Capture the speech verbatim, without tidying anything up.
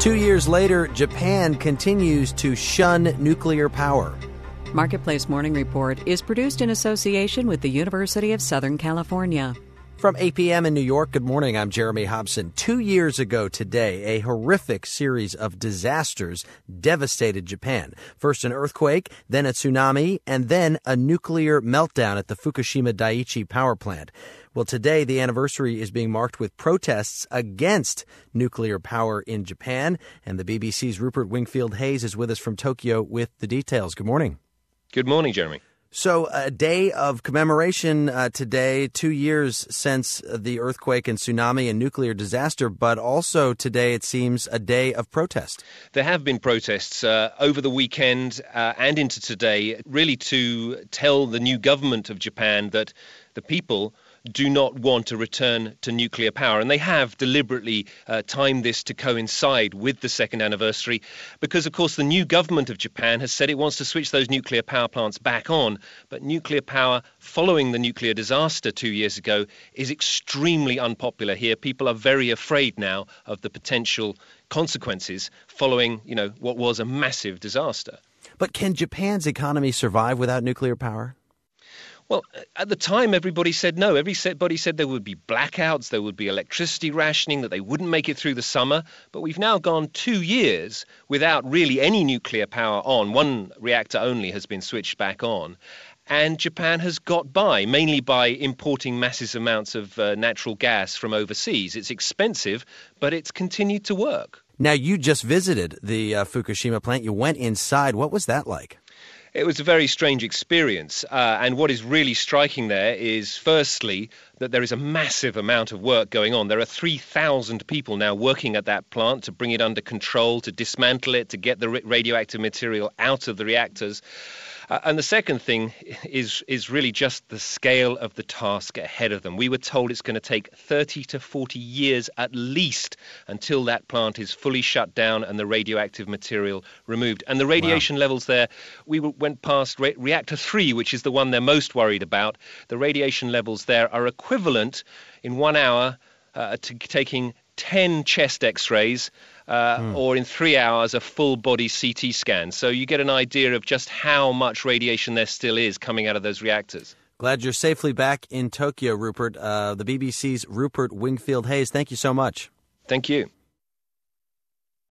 Two years later, Japan continues to shun nuclear power. Marketplace Morning Report is produced in association with the University of Southern California. From eight p.m. in New York, good morning. I'm Jeremy Hobson. Two years ago today, a horrific series of disasters devastated Japan. First an earthquake, then a tsunami, and then a nuclear meltdown at the Fukushima Daiichi power plant. Well, today the anniversary is being marked with protests against nuclear power in Japan. And the B B C's Rupert Wingfield Hayes is with us from Tokyo with the details. Good morning. Good morning, Jeremy. So a day of commemoration uh, today, two years since the earthquake and tsunami and nuclear disaster, but also today it seems a day of protest. There have been protests uh, over the weekend uh, and into today, really to tell the new government of Japan that the people do not want to return to nuclear power. And they have deliberately uh, timed this to coincide with the second anniversary because, of course, the new government of Japan has said it wants to switch those nuclear power plants back on. But nuclear power, following the nuclear disaster two years ago, is extremely unpopular here. People are very afraid now of the potential consequences following, you know, what was a massive disaster. But can Japan's economy survive without nuclear power? Well, at the time, everybody said no. Everybody said there would be blackouts, there would be electricity rationing, that they wouldn't make it through the summer. But we've now gone two years without really any nuclear power on. One reactor only has been switched back on. And Japan has got by, mainly by importing massive amounts of uh, natural gas from overseas. It's expensive, but it's continued to work. Now, you just visited the uh, Fukushima plant. You went inside. What was that like? It was a very strange experience. Uh, and what is really striking there is, firstly, that there is a massive amount of work going on. There are three thousand people now working at that plant to bring it under control, to dismantle it, to get the radioactive material out of the reactors. Uh, and the second thing is is really just the scale of the task ahead of them. We were told it's going to take thirty to forty years at least until that plant is fully shut down and the radioactive material removed. And the radiation wow. levels there, we went past re- reactor three, which is the one they're most worried about. The radiation levels there are equivalent in one hour uh, to taking ten chest x-rays uh, mm. or in three hours a full body C T scan. So you get an idea of just how much radiation there still is coming out of those reactors. Glad you're safely back in Tokyo, Rupert. Uh, the B B C's Rupert Wingfield Hayes, thank you so much. Thank you.